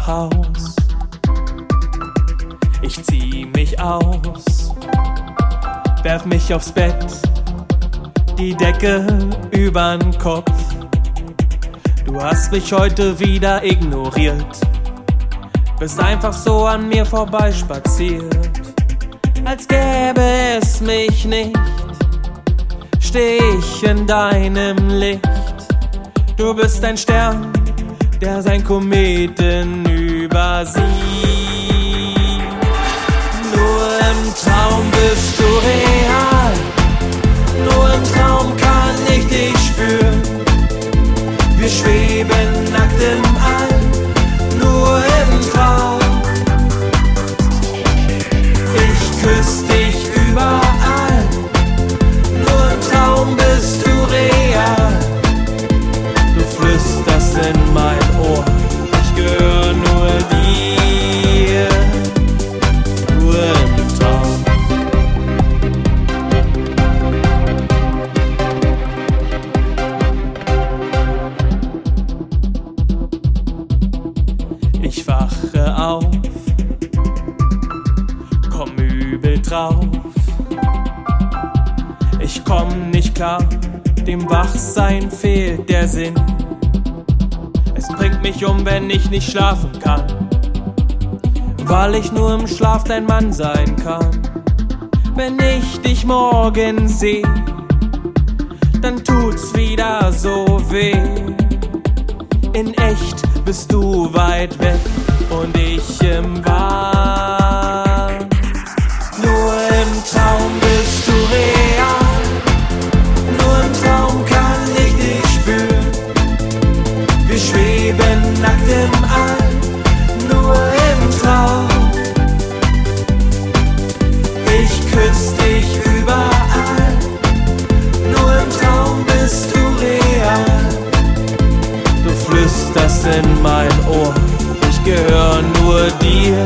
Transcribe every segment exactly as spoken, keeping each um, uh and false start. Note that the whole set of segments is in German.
Haus. Ich zieh mich aus, werf mich aufs Bett, die Decke übern Kopf. Du hast mich heute wieder ignoriert, bist einfach so an mir vorbeispaziert, als gäbe es mich nicht. Steh ich in deinem Licht, du bist ein Stern, der sein Kometen übersieht. Nur im Traum bist du real, nur im Traum kann ich dich spüren. Wir schweben nackt im All, nur im Traum. Ich küss dich überall, nur im Traum bist du real. Du flüsterst in mein Ohr, ich gehör nur dir, nur im Traum. Ich wache auf, komm übel drauf. Ich komm nicht klar, dem Wachsein fehlt der Sinn. Es bringt mich um, wenn ich nicht schlafen kann, weil ich nur im Schlaf dein Mann sein kann. Wenn ich dich morgen seh, dann tut's wieder so weh. In echt bist du weit weg und ich im Wahn. Nur im Traum bist du real, nur im Traum kann ich dich spüren. Wir schweben nackt im All, nur im Traum. Ich küss dich überall, nur im Traum bist du real. Du flüsterst in mein Ohr, ich gehör nur dir,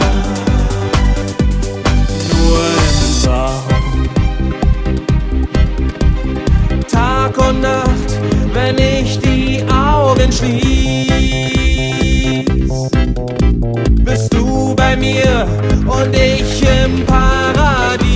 nur im Traum. Tag und Nacht, wenn ich die Augen schließ, bist du bei mir und ich im Paradies.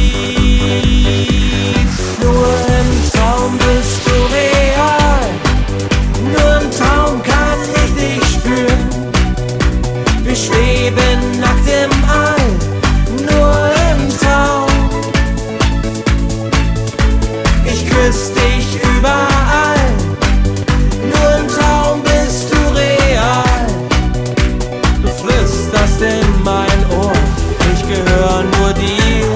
Nur im Traum bist du real, nur im Traum kann ich dich spüren. Wir schweben nackt im All, nur im Traum. Ich küss dich überall, nur im Traum bist du real. Du flüsterst in mein Ohr, ich gehör nur dir.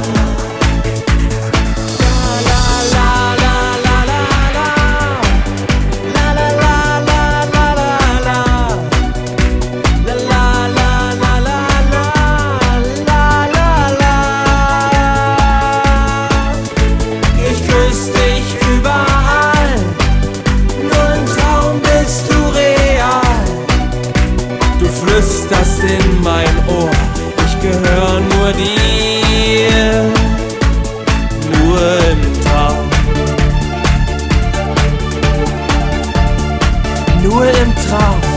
Flüsterst in mein Ohr, ich gehör nur dir, nur im Traum, nur im Traum.